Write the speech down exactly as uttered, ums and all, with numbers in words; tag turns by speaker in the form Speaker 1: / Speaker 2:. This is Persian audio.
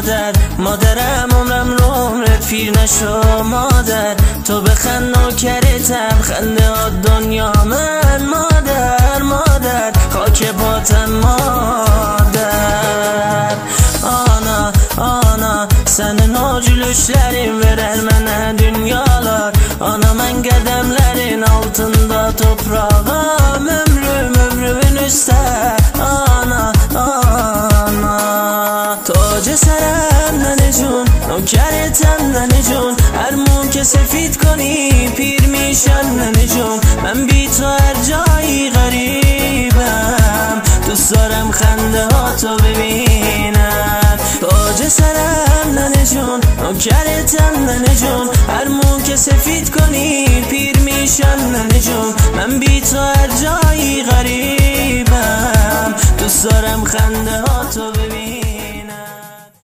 Speaker 1: مادر، مادرم عمرم رو عمرت پیر نشو مادر، تو بخند نوکرتم خنده ها دنیا من مادر، مادر خاک پاتم mother. Ana, ana, senin o gülüşlerin verer mənə dünyalar. Ana, mən qədəmlərin altında toprağım, ömrüm ömrümün üstə. Ana, ana, tacı sərəmdən ecun, nökəritəmdən ecun, hər mum که سفید کنی پیر میشن نجوم. من بی تو هر جایی غریبم، دوست دارم خنده ها تو ببینم. تاج سرم ننجون، نوکرتم ننجون، هر مو که سفید کنی پیر میشن ننجون. من بی تو هر جایی غریبم، دوست دارم خنده ها تو ببینم.